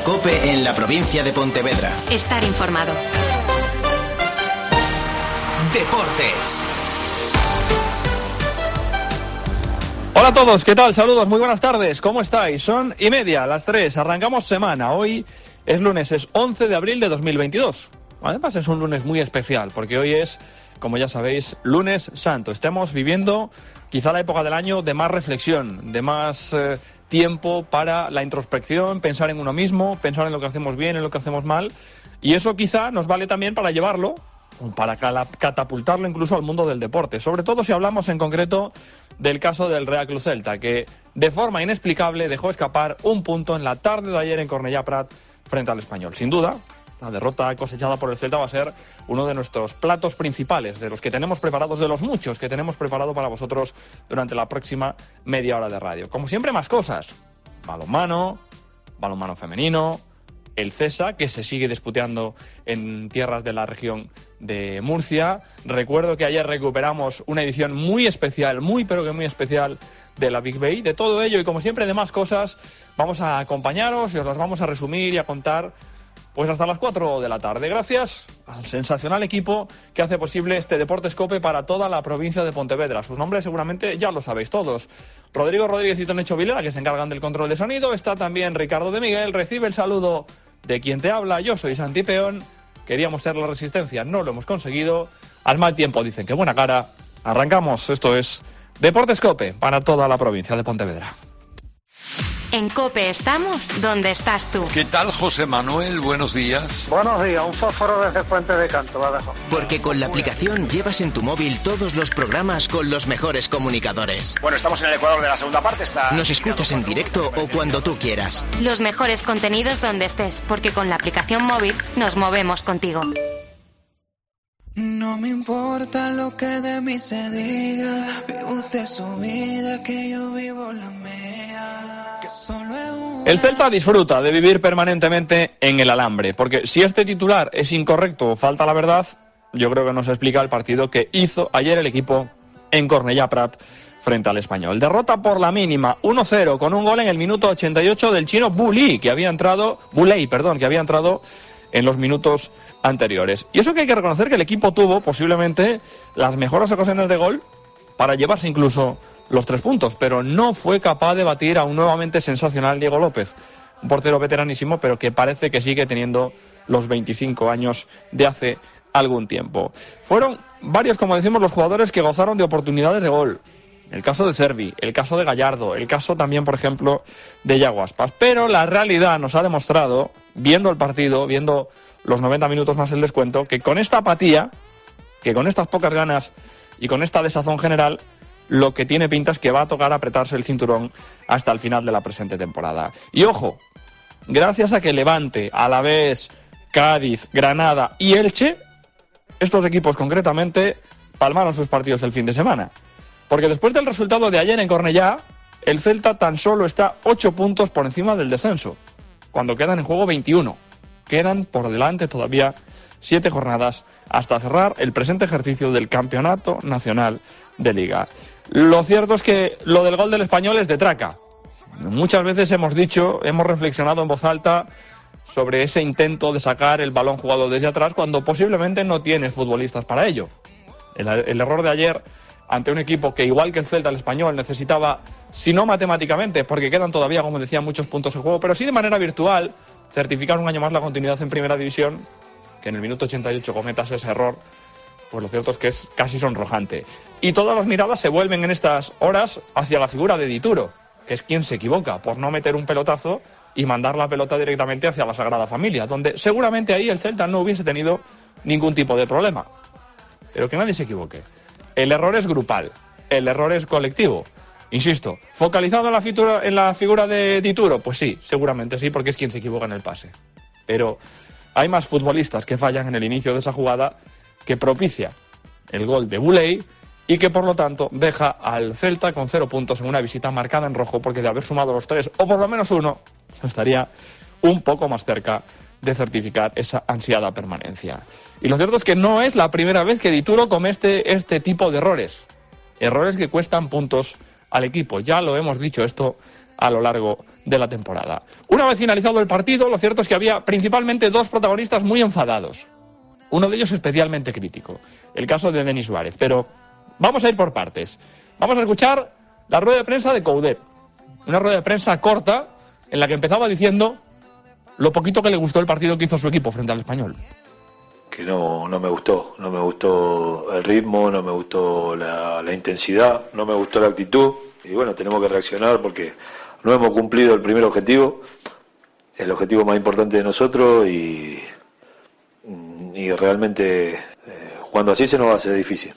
COPE en la provincia de Pontevedra. Estar informado. Deportes. Hola a todos, ¿qué tal? Saludos, muy buenas tardes, ¿cómo estáis? Son 1:30, las 3, arrancamos semana. Hoy es lunes, es 11 de abril de 2022. Además es un lunes muy especial, porque hoy es, como ya sabéis, lunes santo. Estamos viviendo quizá la época del año de más reflexión, de más tiempo para la introspección, pensar en uno mismo, pensar en lo que hacemos bien, en lo que hacemos mal. Y eso quizá nos vale también para llevarlo, para catapultarlo incluso al mundo del deporte. Sobre todo si hablamos en concreto del caso del Real Club Celta, que de forma inexplicable dejó escapar un punto en la tarde de ayer en Cornellà Prat frente al Español. Sin duda, la derrota cosechada por el Celta va a ser uno de nuestros platos principales, de los que tenemos preparados, de los muchos que tenemos preparado para vosotros durante la próxima media hora de radio. Como siempre, más cosas. Balonmano femenino, el CESA, que se sigue disputando en tierras de la región de Murcia. Recuerdo que ayer recuperamos una edición muy especial, muy pero que muy especial, de la Big Bay. De todo ello y como siempre de más cosas, vamos a acompañaros y os las vamos a resumir y a contar pues hasta las 4 de la tarde. Gracias al sensacional equipo que hace posible este Deportes COPE para toda la provincia de Pontevedra. Sus nombres seguramente ya lo sabéis todos. Rodrigo Rodríguez y Tonecho Vilera, que se encargan del control de sonido. Está también Ricardo de Miguel. Recibe el saludo de quien te habla. Yo soy Santi Peón. Queríamos ser la resistencia, no lo hemos conseguido. Al mal tiempo dicen que buena cara. Arrancamos. Esto es Deportes COPE para toda la provincia de Pontevedra. En COPE estamos donde estás tú. ¿Qué tal, José Manuel? Buenos días. Buenos días, un fósforo desde Fuente de Canto, va a dejar. Porque con la aplicación llevas en tu móvil todos los programas con los mejores comunicadores. Bueno, estamos en el Ecuador de la segunda parte. Nos escuchas en directo o cuando tú quieras. Los mejores contenidos donde estés, porque con la aplicación móvil nos movemos contigo. No me importa lo que de mí se diga, vive usted su vida, que yo vivo la mía, que solo es una... El Celta disfruta de vivir permanentemente en el alambre, porque si este titular es incorrecto o falta la verdad, yo creo que nos explica el partido que hizo ayer el equipo en Cornellà Prat frente al Español. Derrota por la mínima, 1-0, con un gol en el minuto 88 del chino Buley, que había entrado en los minutos anteriores. Y eso que hay que reconocer que el equipo tuvo posiblemente las mejores ocasiones de gol para llevarse incluso los 3 puntos, pero no fue capaz de batir a un nuevamente sensacional Diego López, un portero veteranísimo, pero que parece que sigue teniendo los 25 años de hace algún tiempo. Fueron varios, como decimos, los jugadores que gozaron de oportunidades de gol. El caso de Servi, el caso de Gallardo, el caso también, por ejemplo, de Yago Aspas. Pero la realidad nos ha demostrado, viendo el partido, viendo los 90 minutos más el descuento, que con esta apatía, que con estas pocas ganas y con esta desazón general, lo que tiene pinta es que va a tocar apretarse el cinturón hasta el final de la presente temporada. Y ojo, gracias a que Levante, Alavés, Cádiz, Granada y Elche, estos equipos concretamente, palmaron sus partidos el fin de semana. Porque después del resultado de ayer en Cornellà, el Celta tan solo está 8 puntos por encima del descenso, cuando quedan en juego 21. Quedan por delante todavía 7 jornadas hasta cerrar el presente ejercicio del Campeonato Nacional de Liga. Lo cierto es que lo del gol del Español es de traca. Muchas veces hemos reflexionado en voz alta sobre ese intento de sacar el balón jugado desde atrás cuando posiblemente no tienes futbolistas para ello. El error de ayer ante un equipo que, igual que el Celta, el Español, necesitaba, si no matemáticamente, porque quedan todavía, como decía, muchos puntos en juego, pero sí de manera virtual, certificar un año más la continuidad en Primera División, que en el minuto 88 cometas ese error, pues lo cierto es que es casi sonrojante. Y todas las miradas se vuelven en estas horas hacia la figura de Dituro, que es quien se equivoca por no meter un pelotazo y mandar la pelota directamente hacia la Sagrada Familia, donde seguramente ahí el Celta no hubiese tenido ningún tipo de problema. Pero que nadie se equivoque. El error es grupal, el error es colectivo. Insisto, ¿focalizado en la figura de Dituro? Pues sí, seguramente sí, porque es quien se equivoca en el pase. Pero hay más futbolistas que fallan en el inicio de esa jugada que propicia el gol de Buley y que, por lo tanto, deja al Celta con 0 puntos en una visita marcada en rojo, porque de haber sumado los 3, o por lo menos 1, estaría un poco más cerca de certificar esa ansiada permanencia. Y lo cierto es que no es la primera vez que Dituro comete este tipo de errores. Errores que cuestan puntos al equipo. Ya lo hemos dicho esto a lo largo de la temporada. Una vez finalizado el partido, lo cierto es que había principalmente dos protagonistas muy enfadados. Uno de ellos especialmente crítico, el caso de Denis Suárez. Pero vamos a ir por partes. Vamos a escuchar la rueda de prensa de Coudet. Una rueda de prensa corta en la que empezaba diciendo lo poquito que le gustó el partido que hizo su equipo frente al Español. Que no me gustó el ritmo, no me gustó la intensidad, no me gustó la actitud. Y bueno, tenemos que reaccionar porque no hemos cumplido el primer objetivo, el objetivo más importante de nosotros, y realmente jugando así se nos va a hacer difícil.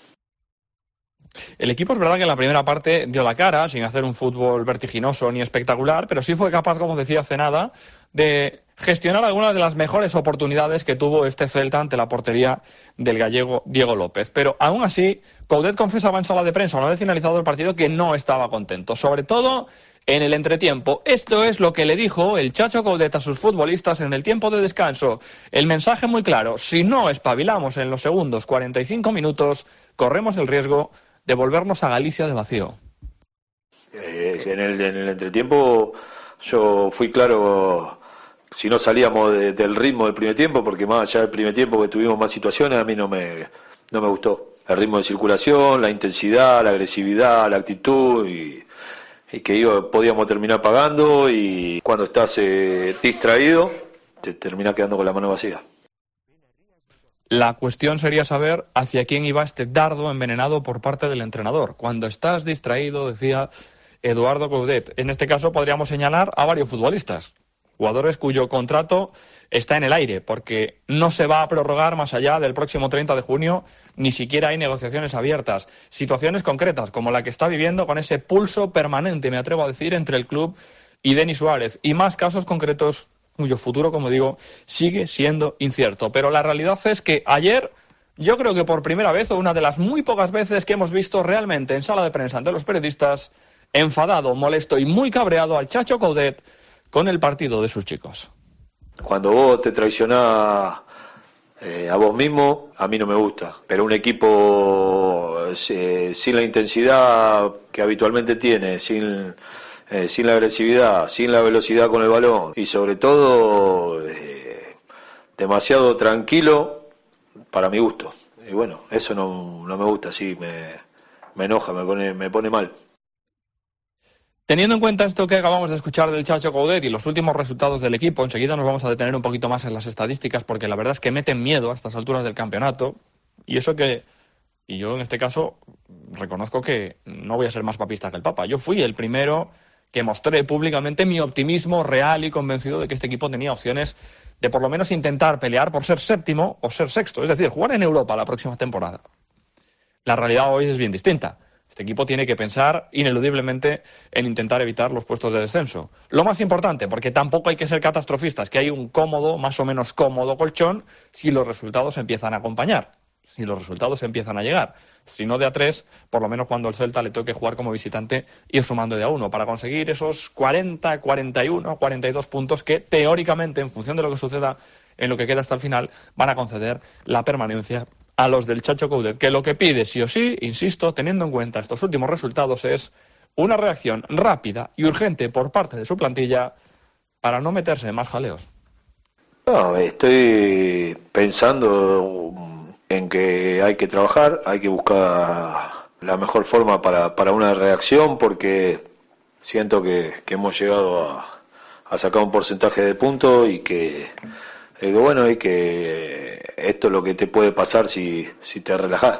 El equipo es verdad que en la primera parte dio la cara, sin hacer un fútbol vertiginoso ni espectacular, pero sí fue capaz, como decía hace nada, de gestionar algunas de las mejores oportunidades que tuvo este Celta ante la portería del gallego Diego López. Pero aún así, Coudet confesaba en sala de prensa, una vez finalizado el partido, que no estaba contento, sobre todo en el entretiempo. Esto es lo que le dijo el Chacho Coudet a sus futbolistas en el tiempo de descanso. El mensaje muy claro: si no espabilamos en los segundos 45 minutos, corremos el riesgo de volvernos a Galicia de vacío. En el entretiempo yo fui claro, si no salíamos del ritmo del primer tiempo, porque más allá del primer tiempo que tuvimos más situaciones, a mí no me gustó. El ritmo de circulación, la intensidad, la agresividad, la actitud, y que podíamos terminar pagando, y cuando estás distraído te terminas quedando con la mano vacía. La cuestión sería saber hacia quién iba este dardo envenenado por parte del entrenador. Cuando estás distraído, decía Eduardo Coudet. En este caso podríamos señalar a varios futbolistas, jugadores cuyo contrato está en el aire, porque no se va a prorrogar más allá del próximo 30 de junio, ni siquiera hay negociaciones abiertas. Situaciones concretas, como la que está viviendo, con ese pulso permanente, me atrevo a decir, entre el club y Denis Suárez, y más casos concretos cuyo futuro, como digo, sigue siendo incierto. Pero la realidad es que ayer, yo creo que por primera vez, o una de las muy pocas veces que hemos visto realmente en sala de prensa ante los periodistas, enfadado, molesto y muy cabreado al Chacho Coudet con el partido de sus chicos. Cuando vos te traicionás a vos mismo, a mí no me gusta. Pero un equipo sin la intensidad que habitualmente tiene, sin la agresividad, sin la velocidad con el balón, y sobre todo demasiado tranquilo para mi gusto. Y bueno, eso no me gusta, sí, me enoja, me pone mal. Teniendo en cuenta esto que acabamos de escuchar del Chacho Coudet y los últimos resultados del equipo, enseguida nos vamos a detener un poquito más en las estadísticas, porque la verdad es que meten miedo a estas alturas del campeonato. Y eso que, y yo en este caso reconozco que no voy a ser más papista que el Papa. Yo fui el primero que mostré públicamente mi optimismo real y convencido de que este equipo tenía opciones de por lo menos intentar pelear por ser séptimo o ser sexto, es decir, jugar en Europa la próxima temporada. La realidad hoy es bien distinta. Este equipo tiene que pensar ineludiblemente en intentar evitar los puestos de descenso. Lo más importante, porque tampoco hay que ser catastrofistas, que hay un cómodo, más o menos cómodo colchón si los resultados empiezan a acompañar, si los resultados empiezan a llegar. Si no de a 3, por lo menos cuando el Celta le toque jugar como visitante, ir sumando de a 1 para conseguir esos 40, 41, 42 puntos que teóricamente, en función de lo que suceda en lo que queda hasta el final, van a conceder la permanencia a los del Chacho Coudet, que lo que pide sí o sí, insisto, teniendo en cuenta estos últimos resultados, es una reacción rápida y urgente por parte de su plantilla para no meterse en más jaleos. No, estoy pensando en que hay que trabajar, hay que buscar la mejor forma para una reacción, porque siento que hemos llegado a sacar un porcentaje de puntos y que bueno, y que esto es lo que te puede pasar si te relajás.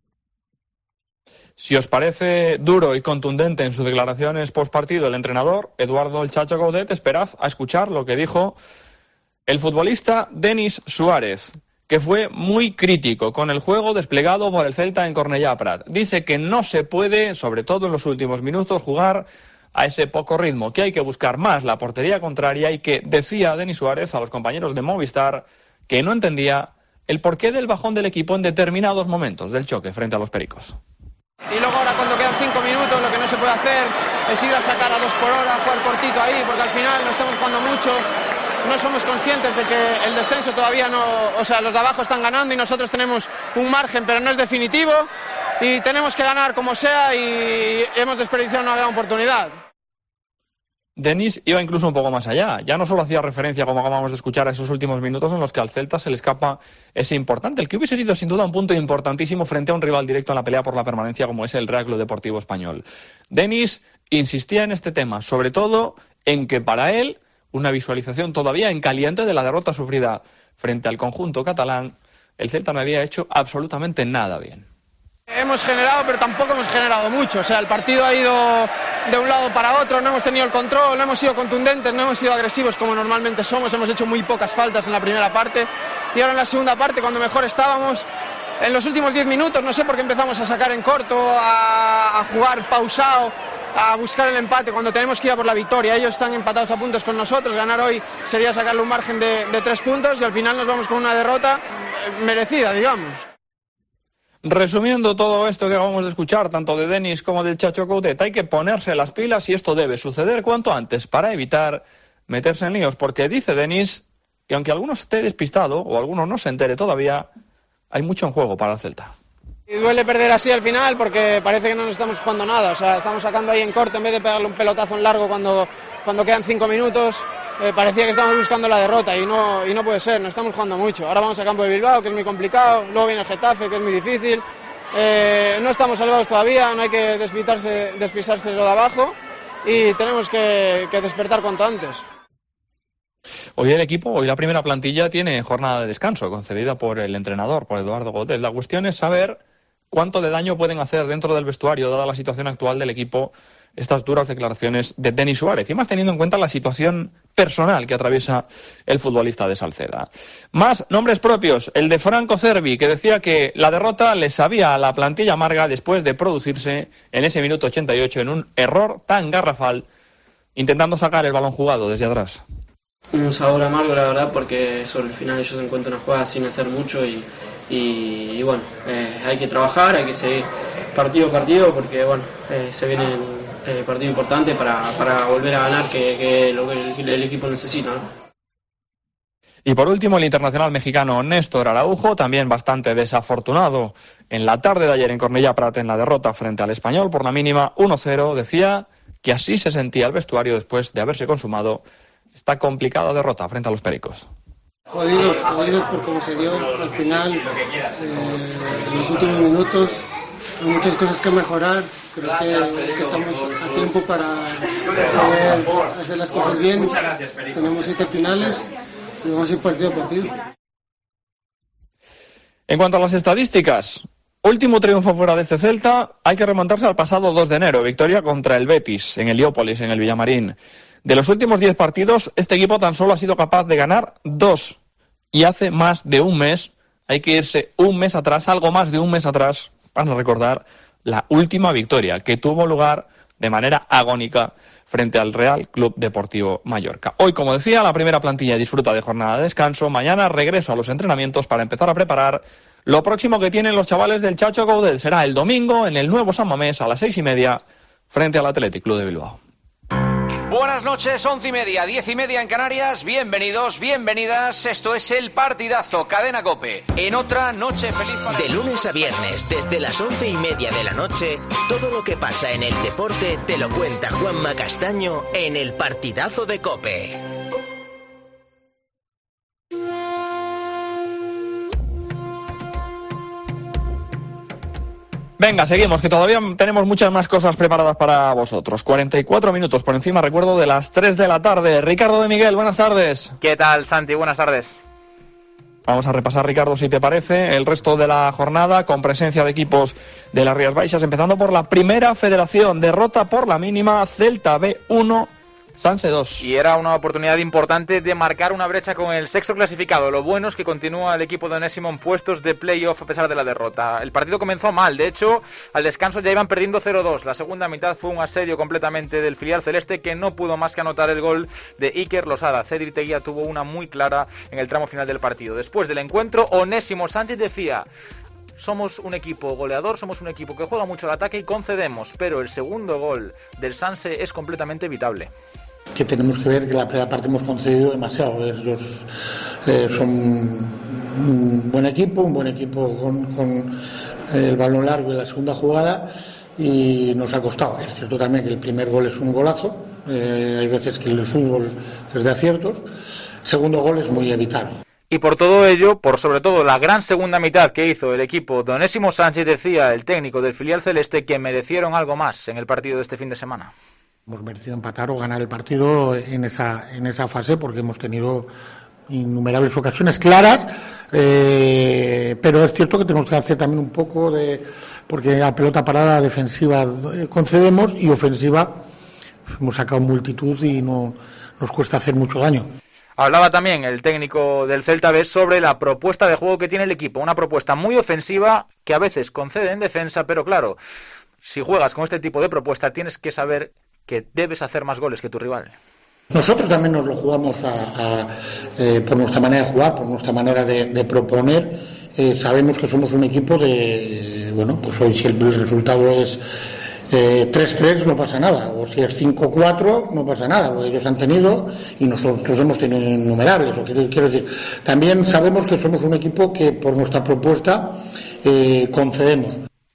Si os parece duro y contundente en sus declaraciones postpartido el entrenador, Eduardo el Chacho Coudet, esperad a escuchar lo que dijo el futbolista Denis Suárez, que fue muy crítico con el juego desplegado por el Celta en Cornellà Prat. Dice que no se puede, sobre todo en los últimos minutos, jugar a ese poco ritmo, que hay que buscar más la portería contraria, y que decía Denis Suárez a los compañeros de Movistar que no entendía el porqué del bajón del equipo en determinados momentos del choque frente a los Pericos. Y luego ahora, cuando quedan 5 minutos, lo que no se puede hacer es ir a sacar a 2 por hora, jugar cortito ahí, porque al final no estamos jugando mucho, no somos conscientes de que el descenso todavía no, o sea, los de abajo están ganando y nosotros tenemos un margen, pero no es definitivo, y tenemos que ganar como sea, y hemos desperdiciado una gran oportunidad. Denis iba incluso un poco más allá. Ya no solo hacía referencia, como acabamos de escuchar, a esos últimos minutos en los que al Celta se le escapa ese importante, el que hubiese sido sin duda un punto importantísimo frente a un rival directo en la pelea por la permanencia como es el Real Club Deportivo Español. Denis insistía en este tema, sobre todo en que para él una visualización todavía en caliente de la derrota sufrida frente al conjunto catalán, el Celta no había hecho absolutamente nada bien. Hemos generado, pero tampoco hemos generado mucho. O sea, el partido ha ido de un lado para otro, no hemos tenido el control, no hemos sido contundentes, no hemos sido agresivos como normalmente somos, hemos hecho muy pocas faltas en la primera parte y ahora en la segunda parte, cuando mejor estábamos, en los últimos 10 minutos, no sé por qué empezamos a sacar en corto, a jugar pausado, a buscar el empate cuando tenemos que ir a por la victoria. Ellos están empatados a puntos con nosotros, ganar hoy sería sacarle un margen de 3 puntos y al final nos vamos con una derrota merecida, digamos. Resumiendo todo esto que acabamos de escuchar, tanto de Denis como del Chacho Coudet, hay que ponerse las pilas y esto debe suceder cuanto antes para evitar meterse en líos, porque dice Denis que aunque alguno esté despistado o alguno no se entere todavía, hay mucho en juego para el Celta. Y duele perder así al final porque parece que no nos estamos jugando nada, o sea, estamos sacando ahí en corto en vez de pegarle un pelotazo en largo cuando quedan 5 minutos. Parecía que estamos buscando la derrota y no puede ser, no estamos jugando mucho. Ahora vamos a campo de Bilbao, que es muy complicado, luego viene el Getafe, que es muy difícil. No estamos salvados todavía, no hay que despisarse lo de abajo y tenemos que despertar cuanto antes. Hoy la primera plantilla tiene jornada de descanso concedida por el entrenador, por Eduardo Godet. La cuestión es saber cuánto de daño pueden hacer dentro del vestuario, dada la situación actual del equipo, estas duras declaraciones de Denis Suárez, y más teniendo en cuenta la situación personal que atraviesa el futbolista de Salceda. Más nombres propios, el de Franco Cervi, que decía que la derrota le sabía a la plantilla amarga después de producirse en ese minuto 88 en un error tan garrafal, intentando sacar el balón jugado desde atrás. Un sabor amargo, la verdad, porque sobre el final ellos encuentran una jugada sin hacer mucho y bueno, hay que trabajar, hay que seguir partido a partido, porque bueno, se viene partido importante para volver a ganar, que lo que el equipo necesita, ¿no? Y por último, el internacional mexicano Néstor Araujo, también bastante desafortunado en la tarde de ayer en Cornellà Prat en la derrota frente al Español por la mínima 1-0, decía que así se sentía el vestuario después de haberse consumado esta complicada derrota frente a los Pericos. Jodidos por cómo se dio al final, en los últimos minutos. Hay muchas cosas que mejorar, creo que estamos a tiempo para poder hacer las cosas bien. Tenemos 7 finales y vamos a ir partido a partido. En cuanto a las estadísticas, último triunfo fuera de este Celta, hay que remontarse al pasado 2 de enero, victoria contra el Betis en Heliópolis, en el Villamarín. De los últimos 10 partidos, este equipo tan solo ha sido capaz de ganar 2. Y hace más de un mes, hay que irse un mes atrás, algo más de un mes atrás, para recordar la última victoria que tuvo lugar de manera agónica frente al Real Club Deportivo Mallorca. Hoy, como decía, la primera plantilla disfruta de jornada de descanso. Mañana regreso a los entrenamientos para empezar a preparar lo próximo que tienen los chavales del Chacho Coudet. Será el domingo en el nuevo San Mamés a las 6:30 frente al Athletic Club de Bilbao. Buenas noches, 11:30, 10:30 en Canarias. Bienvenidos, bienvenidas. Esto es El Partidazo, Cadena COPE. En otra noche feliz para... De lunes a viernes, desde las 11:30 de la noche, todo lo que pasa en el deporte te lo cuenta Juanma Castaño en El Partidazo de COPE. Venga, seguimos, que todavía tenemos muchas más cosas preparadas para vosotros. 44 minutos por encima, recuerdo, de las 3 de la tarde. Ricardo de Miguel, buenas tardes. ¿Qué tal, Santi? Buenas tardes. Vamos a repasar, Ricardo, si te parece, el resto de la jornada con presencia de equipos de las Rías Baixas, empezando por la Primera Federación. Derrota por la mínima, Celta B1, Sanse 2. Y era una oportunidad importante de marcar una brecha con el sexto clasificado. Lo bueno es que continúa el equipo de Onésimo en puestos de playoff a pesar de la derrota. El partido comenzó mal, de hecho, al descanso ya iban perdiendo 0-2. La segunda mitad fue un asedio completamente del filial celeste, que no pudo más que anotar el gol de Iker Losada. Cedric Teguía tuvo una muy clara en el tramo final del partido. Después del encuentro, Onésimo Sánchez decía: somos un equipo goleador, somos un equipo que juega mucho al ataque y concedemos, pero el segundo gol del Sanse es completamente evitable. Que tenemos que ver que la primera parte hemos concedido demasiado. Ellos son un buen equipo con el balón largo en la segunda jugada y nos ha costado. Es cierto también que el primer gol es un golazo, hay veces que el fútbol es de aciertos. Segundo gol es muy evitable. Y por todo ello, por sobre todo la gran segunda mitad que hizo el equipo de Onésimo Sánchez, decía el técnico del filial celeste que merecieron algo más en el partido de este fin de semana. Hemos merecido empatar o ganar el partido en esa fase porque hemos tenido innumerables ocasiones claras, pero es cierto que tenemos que hacer también un poco porque a pelota parada defensiva concedemos y ofensiva hemos sacado multitud y no nos cuesta hacer mucho daño. Hablaba también el técnico del Celta B sobre la propuesta de juego que tiene el equipo, una propuesta muy ofensiva que a veces concede en defensa, pero claro, si juegas con este tipo de propuesta tienes que saber que debes hacer más goles que tu rival. Nosotros también nos lo jugamos por nuestra manera de jugar, por nuestra manera de proponer. Sabemos que somos un equipo pues hoy si el resultado es 3-3 no pasa nada, o si es 5-4 no pasa nada, porque ellos han tenido y nosotros hemos tenido innumerables. Quiero decir, también sabemos que somos un equipo que por nuestra propuesta concedemos.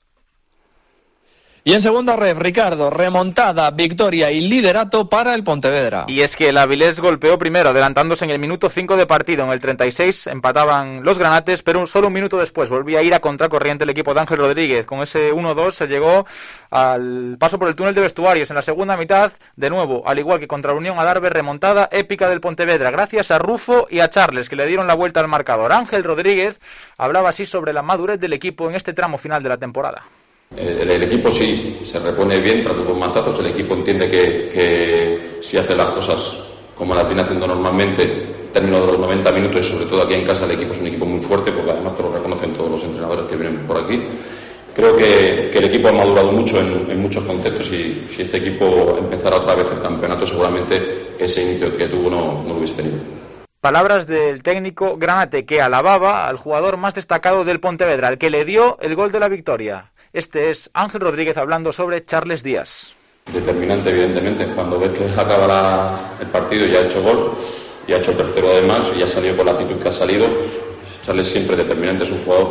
Y en segunda ref, Ricardo, remontada, victoria y liderato para el Pontevedra. Y es que el Avilés golpeó primero, adelantándose en el minuto 5 de partido. En el 36 empataban los granates, pero solo un minuto después volvía a ir a contracorriente el equipo de Ángel Rodríguez. Con ese 1-2 se llegó al paso por el túnel de vestuarios. En la segunda mitad, de nuevo, al igual que contra la Unión Adarve, remontada épica del Pontevedra, gracias a Rufo y a Charles, que le dieron la vuelta al marcador. Ángel Rodríguez hablaba así sobre la madurez del equipo en este tramo final de la temporada. El equipo sí se repone bien, trato con mazazos. El equipo entiende que si hace las cosas como las viene haciendo normalmente, término de los 90 minutos, y sobre todo aquí en casa el equipo es un equipo muy fuerte, porque además te lo reconocen todos los entrenadores que vienen por aquí. Creo que el equipo ha madurado mucho en muchos conceptos, y si este equipo empezara otra vez el campeonato, seguramente ese inicio que tuvo no lo hubiese tenido. Palabras del técnico Granate, que alababa al jugador más destacado del Pontevedra, el que le dio el gol de la victoria. Este es Ángel Rodríguez hablando sobre Charles Díaz. Determinante, evidentemente, cuando ves que acaba el partido y ha hecho gol, y ha hecho el tercero además, y ha salido con la actitud que ha salido. Charles siempre determinante, es un jugador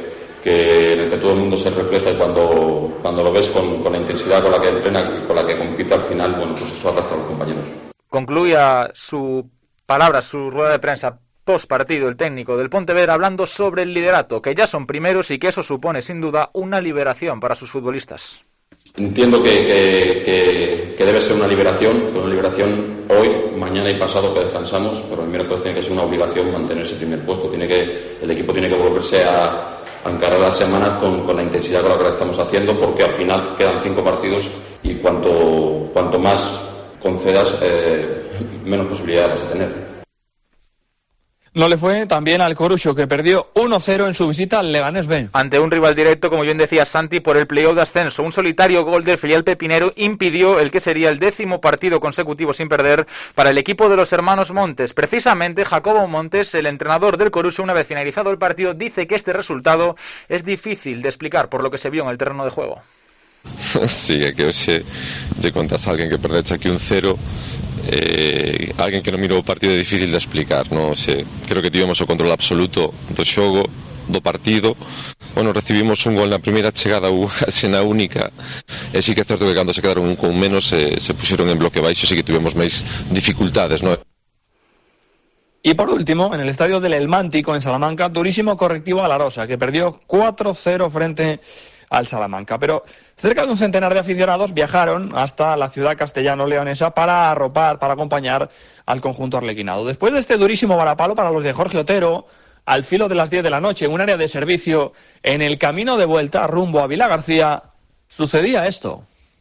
en el que todo el mundo se refleja, y cuando lo ves con la intensidad con la que entrena y con la que compite al final, bueno, pues eso arrastra a los compañeros. Concluía su rueda de prensa post partido el técnico del Pontevedra hablando sobre el liderato, que ya son primeros y que eso supone sin duda una liberación para sus futbolistas. Entiendo que debe ser una liberación hoy, mañana y pasado que descansamos, pero el miércoles tiene que ser una obligación mantener ese primer puesto. El equipo tiene que volverse a encarar las semanas con la intensidad con la que la estamos haciendo, porque al final quedan 5 partidos y cuanto más concedas, menos posibilidades vas a tener. No le fue también al Corucho, que perdió 1-0 en su visita al Leganés B. Ante un rival directo, como bien decía Santi, por el playoff de ascenso. Un solitario gol del filial pepinero impidió el que sería el 10º partido consecutivo sin perder para el equipo de los hermanos Montes. Precisamente, Jacobo Montes, el entrenador del Corucho, una vez finalizado el partido, dice que este resultado es difícil de explicar por lo que se vio en el terreno de juego. Sí, que hoxe lle contas a alguén que perde aquí un 0, alguén que non mirou o partido é difícil de explicar, non sei. Creo que tivemos o control absoluto do xogo, do partido. Bueno, recibimos un gol na primeira chegada, case na única, e sí que é certo que cando se quedaron un con menos se puxeron en bloque baixo, sí que tivemos máis dificultades, non? Y por último, en el estadio del El Mántico, en Salamanca, durísimo correctivo a La Rosa, que perdió 4-0 frente al Salamanca. Pero cerca de un centenar de aficionados viajaron hasta la ciudad castellano-leonesa para arropar, para acompañar al conjunto arlequinado. Después de este durísimo varapalo para los de Jorge Otero, al filo de las 10 de la noche, en un área de servicio, en el camino de vuelta rumbo a Vilagarcía, sucedía esto.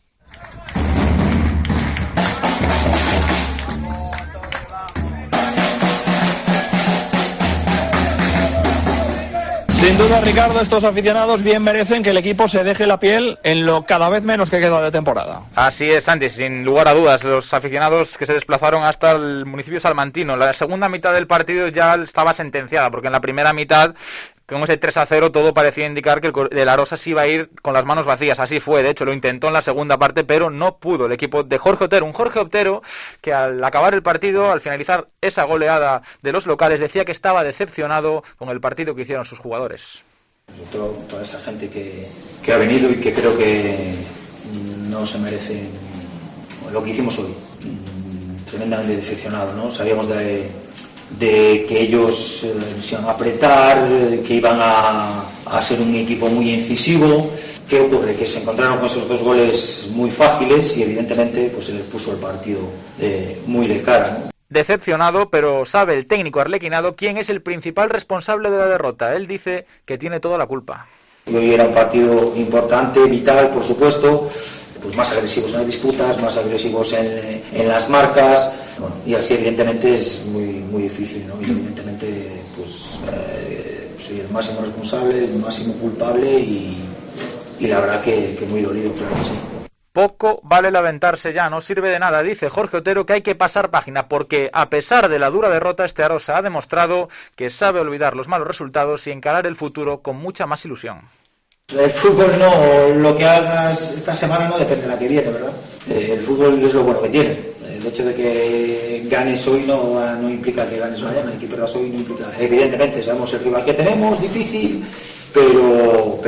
Sin duda, Ricardo, estos aficionados bien merecen que el equipo se deje la piel en lo cada vez menos que queda de temporada. Así es, Santi, sin lugar a dudas, los aficionados que se desplazaron hasta el municipio salmantino. La segunda mitad del partido ya estaba sentenciada, porque en la primera mitad, con ese 3-0, todo parecía indicar que el de La Rosa se iba a ir con las manos vacías. Así fue, de hecho lo intentó en la segunda parte, pero no pudo el equipo de Jorge Otero. Un Jorge Otero que al acabar el partido, al finalizar esa goleada de los locales, decía que estaba decepcionado con el partido que hicieron sus jugadores. Toda esa gente que ha venido y que creo que no se merecen lo que hicimos hoy, tremendamente decepcionado, ¿no? Sabíamos de que ellos se iban a apretar, que iban a ser un equipo muy incisivo. ¿Qué ocurre? Que se encontraron con esos 2 goles muy fáciles y evidentemente pues se les puso el partido muy de cara, ¿no? Decepcionado, pero sabe el técnico arlequinado quién es el principal responsable de la derrota. Él dice que tiene toda la culpa. Hoy era un partido importante, vital, por supuesto, pues más agresivos en las disputas, más agresivos en las marcas, bueno, y así evidentemente es muy difícil, ¿no? Y evidentemente pues soy el máximo responsable, el máximo culpable y la verdad que muy dolido, claro que sí. Poco vale lamentarse ya, no sirve de nada, dice Jorge Otero que hay que pasar página porque a pesar de la dura derrota este Arosa ha demostrado que sabe olvidar los malos resultados y encarar el futuro con mucha más ilusión. El fútbol no, lo que hagas esta semana no depende de la que viene, ¿verdad? El fútbol es lo bueno que tiene. El hecho de que ganes hoy no implica que ganes mañana, y que pierdas hoy no implica. Evidentemente sabemos el rival que tenemos, difícil, pero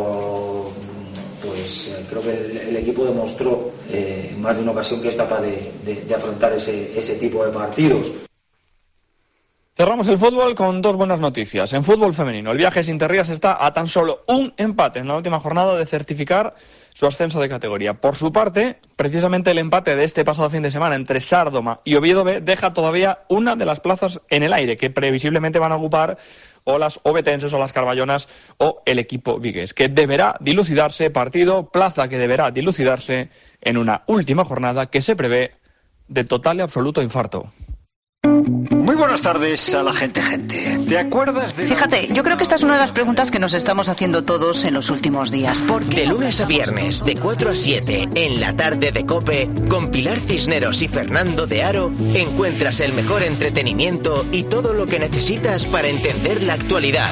pues creo que el equipo demostró en más de una ocasión que es capaz de afrontar ese tipo de partidos. Cerramos el fútbol con 2 buenas noticias. En fútbol femenino, el Viajes Interrías está a tan solo un empate en la última jornada de certificar su ascenso de categoría. Por su parte, precisamente el empate de este pasado fin de semana entre Sárdoma y Oviedo B deja todavía una de las plazas en el aire que previsiblemente van a ocupar o las obetenses o las carballonas o el equipo vigués, que deberá dilucidarse plaza que deberá dilucidarse en una última jornada que se prevé de total y absoluto infarto. Muy buenas tardes a la gente. ¿Te acuerdas de...? Fíjate, yo creo que esta es una de las preguntas que nos estamos haciendo todos en los últimos días. De lunes a viernes, de 4 a 7, en la tarde de COPE, con Pilar Cisneros y Fernando de Aro, encuentras el mejor entretenimiento y todo lo que necesitas para entender la actualidad.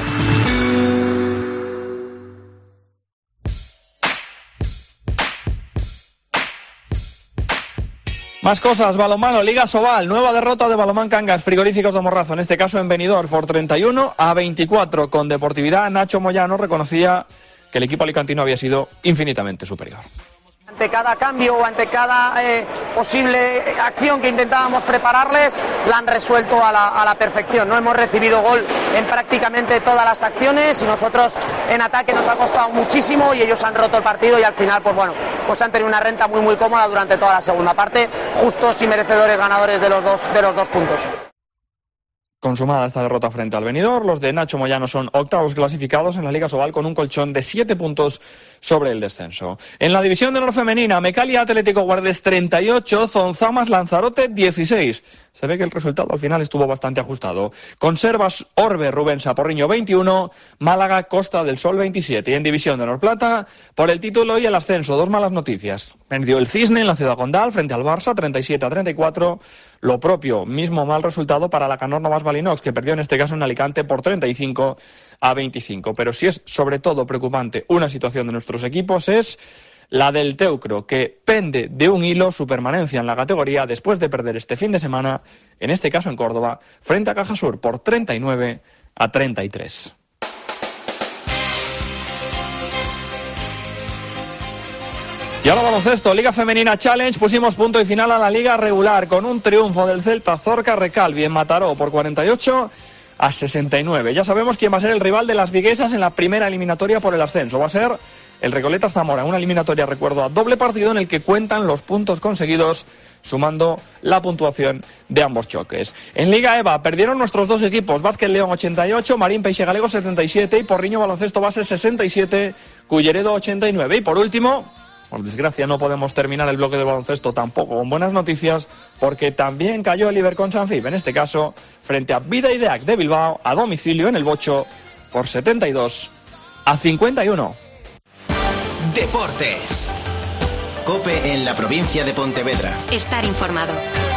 Más cosas, balonmano, Liga Sobal, nueva derrota de Balonmán Cangas, Frigoríficos de Morrazo, en este caso en Benidorm, por 31-24 con Deportividad. Nacho Moyano reconocía que el equipo alicantino había sido infinitamente superior. Ante cada cambio o ante cada posible acción que intentábamos prepararles, la han resuelto a la perfección. No hemos recibido gol en prácticamente todas las acciones y nosotros en ataque nos ha costado muchísimo y ellos han roto el partido y al final pues han tenido una renta muy cómoda durante toda la segunda parte, justos y merecedores ganadores de los dos puntos. Consumada esta derrota frente al Benidorm, los de Nacho Moyano son octavos clasificados en la Liga Sobal con un colchón de 7 puntos sobre el descenso. En la división de honor femenina, Mecalia Atlético Guardes 38, Zonzamas Lanzarote 16. Se ve que el resultado al final estuvo bastante ajustado. Conservas Orbe Rubén Saporriño 21, Málaga Costa del Sol 27. Y en división de honor plata, por el título y el ascenso, 2 malas noticias. Perdió el Cisne en la Ciudad Condal frente al Barça 37-34. Lo propio, mismo mal resultado para la Canor Novas Balinox, que perdió en este caso en Alicante por 35-25. Pero si es sobre todo preocupante una situación de nuestros equipos es la del Teucro, que pende de un hilo su permanencia en la categoría después de perder este fin de semana, en este caso en Córdoba, frente a Cajasur por 39-33. Y ahora baloncesto, Liga Femenina Challenge, pusimos punto y final a la liga regular con un triunfo del Celta Zorca Recalvi en Mataró por 48-69. Ya sabemos quién va a ser el rival de las viguesas en la primera eliminatoria por el ascenso. Va a ser el Recoletas Zamora, una eliminatoria, recuerdo, a doble partido en el que cuentan los puntos conseguidos sumando la puntuación de ambos choques. En Liga EVA perdieron nuestros 2 equipos, Vázquez León 88, Marín Peixe Galego 77 y Porriño Baloncesto Base 67, Culleredo 89. Y por último, por desgracia no podemos terminar el bloque de baloncesto tampoco con buenas noticias porque también cayó el Ibercon Sanfib, en este caso frente a Vida Ideac de Bilbao a domicilio en el Bocho por 72-51. Deportes. COPE en la provincia de Pontevedra. Estar informado.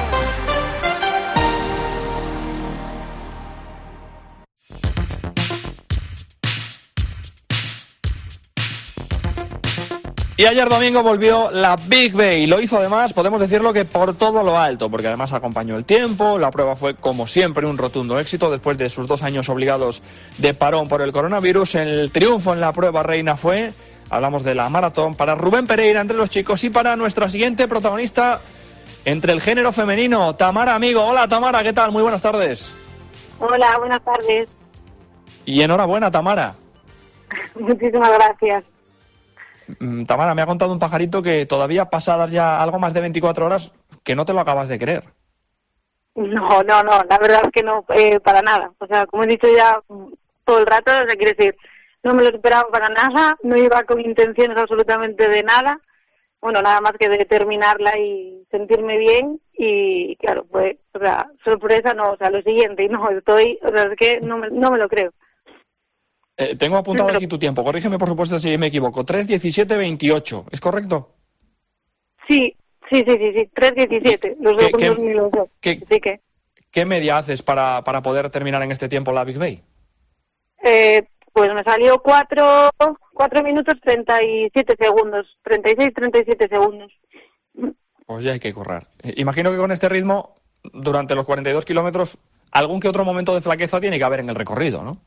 Y ayer domingo volvió la Big Bay, lo hizo además, podemos decirlo que por todo lo alto, porque además acompañó el tiempo, la prueba fue como siempre un rotundo éxito después de sus 2 años obligados de parón por el coronavirus. El triunfo en la prueba reina fue, hablamos de la maratón, para Rubén Pereira entre los chicos y para nuestra siguiente protagonista entre el género femenino. Tamara Amigo. Hola Tamara, ¿qué tal? Muy buenas tardes. Hola, buenas tardes. Y enhorabuena, Tamara. Muchísimas gracias. Tamara, me ha contado un pajarito que todavía pasadas ya algo más de 24 horas que no te lo acabas de creer. No, la verdad es que no, para nada. O sea, como he dicho ya todo el rato, o sea, quiere decir, no me lo esperaba para nada, no iba con intenciones absolutamente de nada. Bueno, nada más que de terminarla y sentirme bien. Y claro, pues, o sea, sorpresa no, o sea, lo siguiente, y no, estoy, o sea, es que no me lo creo. Tengo apuntado aquí tu tiempo, corrígeme por supuesto si me equivoco. 3:17:28, ¿es correcto? Sí, 3:17, los segundos ni los dos. Así que... ¿Qué media haces para poder terminar en este tiempo la Big Bay? Pues me salió 4 minutos 37 segundos, 36-37 segundos. Pues ya hay que correr. Imagino que con este ritmo, durante los 42 kilómetros, algún que otro momento de flaqueza tiene que haber en el recorrido, ¿no?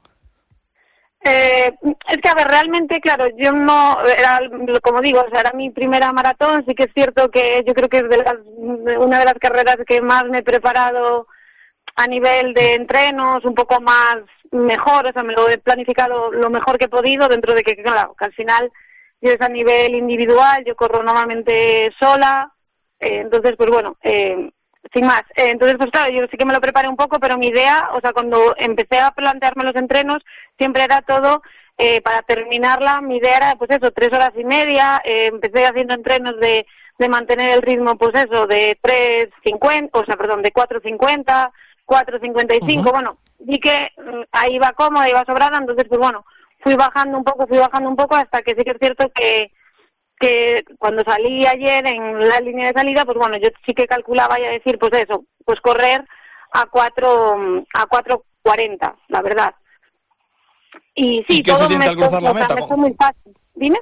Es que, a ver, realmente, claro, yo no, era, como digo, o sea, era mi primera maratón, sí que es cierto que yo creo que es una de las carreras que más me he preparado a nivel de entrenos, un poco más mejor, o sea, me lo he planificado lo mejor que he podido, dentro de que, claro, que al final yo es a nivel individual, yo corro normalmente sola, entonces, pues bueno, sin más. Entonces, pues claro, yo sí que me lo preparé un poco, pero mi idea, o sea, cuando empecé a plantearme los entrenos, siempre era todo para terminarla. Mi idea era, pues eso, 3 horas y media. Empecé haciendo entrenos de mantener el ritmo, pues eso, de 3:50, o sea, perdón, de 4:50, 4:55. Bueno, vi que ahí iba cómoda, iba sobrada, entonces, pues bueno, fui bajando un poco, hasta que sí que es cierto que cuando salí ayer en la línea de salida, pues bueno, yo sí que calculaba ya decir, pues eso, pues correr a 4:40, la verdad. Y sí, ¿Y qué se siente al cruzar la meta? Me fue muy fácil. Dime.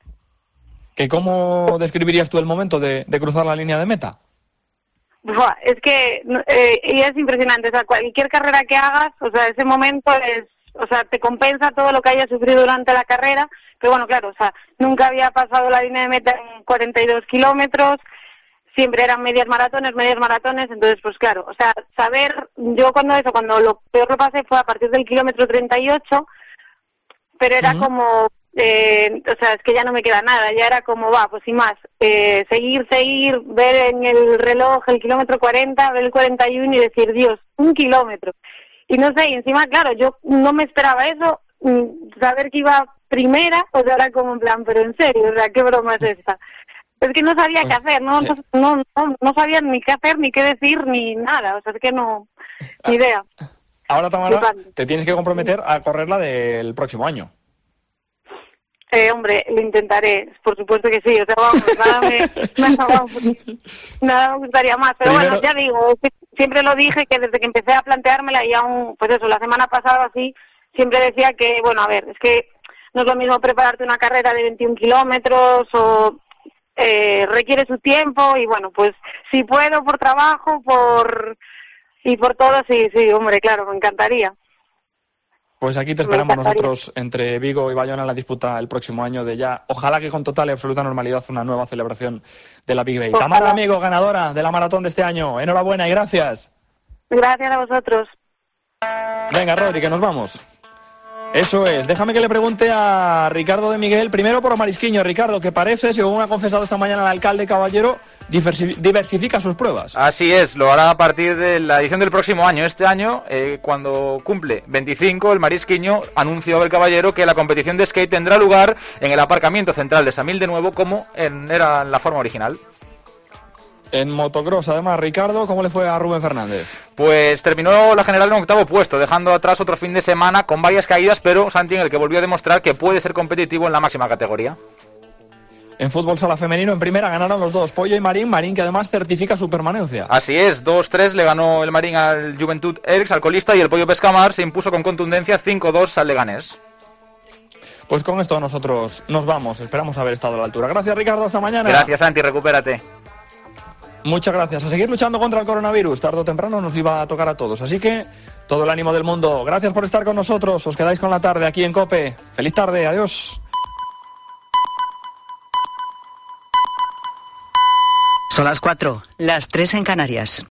¿Cómo describirías tú el momento de cruzar la línea de meta? Buah, es que y es impresionante, o sea, cualquier carrera que hagas, o sea, ese momento es, o sea, te compensa todo lo que hayas sufrido durante la carrera, pero bueno, claro, o sea, nunca había pasado la línea de meta en 42 kilómetros, siempre eran medias maratones, entonces, pues claro, o sea, saber, yo cuando lo peor lo pasé fue a partir del kilómetro 38, pero era como, o sea, es que ya no me queda nada, ya era como, pues sin más, seguir, ver en el reloj el kilómetro 40, ver el 41 y decir, Dios, 1 kilómetro. Y no sé, y encima, claro, yo no me esperaba eso, saber que iba primera, o sea, era como en plan, pero en serio, o sea, ¿qué broma es esta? Es que no sabía qué hacer, no sabía ni qué hacer, ni qué decir, ni nada, o sea, es que no, ni idea. Ahora, Tamara, te tienes que comprometer a correrla del próximo año. Hombre, lo intentaré, por supuesto que sí, o sea, vamos, nada me gustaría más, pero bueno, ya digo, siempre lo dije, que desde que empecé a planteármela y aún, pues eso, la semana pasada así, siempre decía que, bueno, a ver, es que no es lo mismo prepararte una carrera de 21 kilómetros o requiere su tiempo y bueno, pues si puedo por trabajo, por todo, sí, hombre, claro, me encantaría. Pues aquí te esperamos nosotros entre Vigo y Bayona en la disputa el próximo año de ya, ojalá que con total y absoluta normalidad, una nueva celebración de la Big Bay. Tamara Amigo, ganadora de la maratón de este año. Enhorabuena y gracias. Gracias a vosotros. Venga, Rodri, que nos vamos. Eso es. Déjame que le pregunte a Ricardo de Miguel, primero por Marisquiño. Ricardo, que parece, según ha confesado esta mañana el alcalde Caballero, diversifica sus pruebas. Así es, lo hará a partir de la edición del próximo año. Este año, cuando cumple 25, el Marisquiño anunció al Caballero que la competición de skate tendrá lugar en el aparcamiento central de Samil de nuevo, como era la forma original. En motocross, además, Ricardo, ¿cómo le fue a Rubén Fernández? Pues terminó la general en 8º puesto, dejando atrás otro fin de semana con varias caídas, pero Santi en el que volvió a demostrar que puede ser competitivo en la máxima categoría. En fútbol sala femenino, en primera ganaron los dos, Pollo y Marín que además certifica su permanencia. Así es, 2-3 le ganó el Marín al Juventud Erx, al colista, y el Pollo Pescamar se impuso con contundencia 5-2 al Leganés. Pues con esto nosotros nos vamos, esperamos haber estado a la altura. Gracias, Ricardo, hasta mañana. Gracias, Santi, recupérate. Muchas gracias. A seguir luchando contra el coronavirus. Tarde o temprano nos iba a tocar a todos. Así que todo el ánimo del mundo. Gracias por estar con nosotros. Os quedáis con la tarde aquí en COPE. Feliz tarde. Adiós. Son las 4, las 3 en Canarias.